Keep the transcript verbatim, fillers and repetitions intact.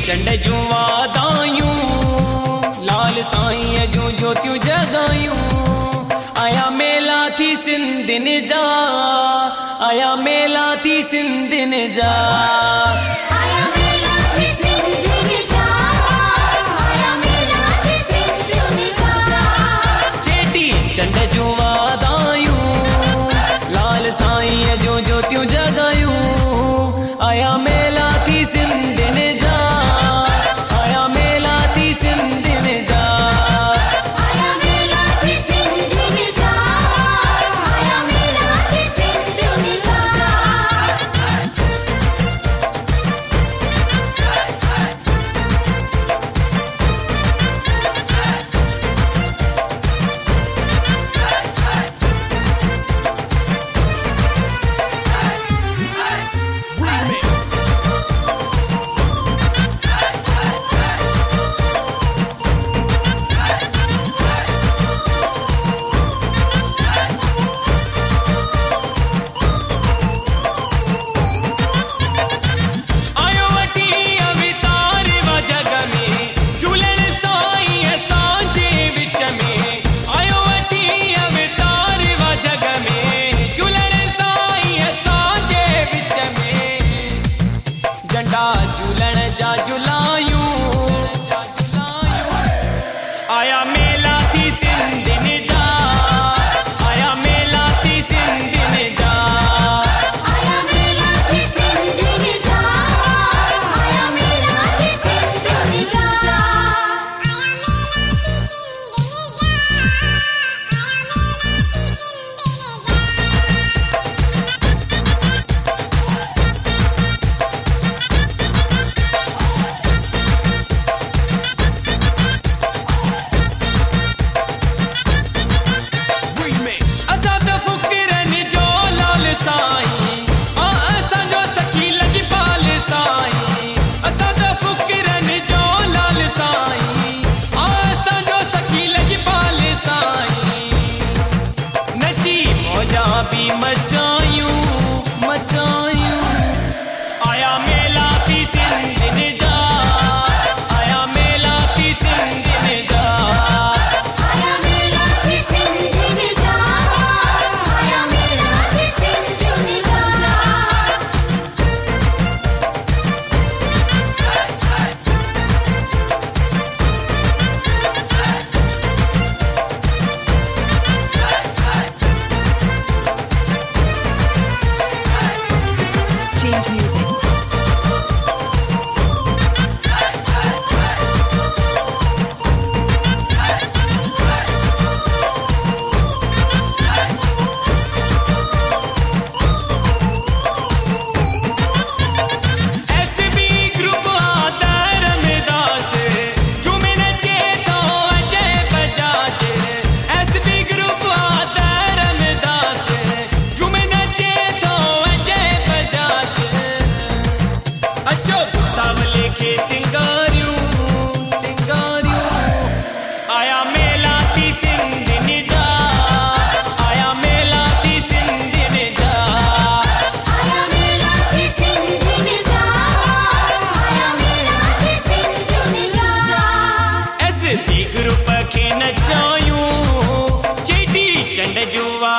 चंड जूं वादायूं लाल साईं जूं ज्योतियूं जगायूं आया मेला थी सिंधिन जा आया मेला थी सिंधिन जा आया मेला थी सिंधिन जा आया मेला थी सिंधिन जा चेटी चंड जूं वादायूं लाल साईं जूं ज्योतियूं जगायूं आया मेला थी सिंधिन जा आया मेला थी सिंधिन जा आया मेला थी सिंधिन जा आया मेला थी सिंधिन जा आया मेला थी सिंधिन जा आया मेला थी सिंधिन जा आया मेला थी सिंधिन जा आया मेला थी सिंधिन जा मचायूं मचायूं आया मेला थी सिंधिन जा आया मेला थी सिंधिन जा आया मेला थी सिंधिन जा आया मेला थी सिंधिन जा Change music. सिंगारियूं सिंगारियूं आया मेला थी सिंधिन जा आया मेला थी सिंधिन जा आया मेला थी सिंधिन जा आया मेला थी सिंधिन जा एस बी ग्रुप खे नचायूं चेटी चंड जूं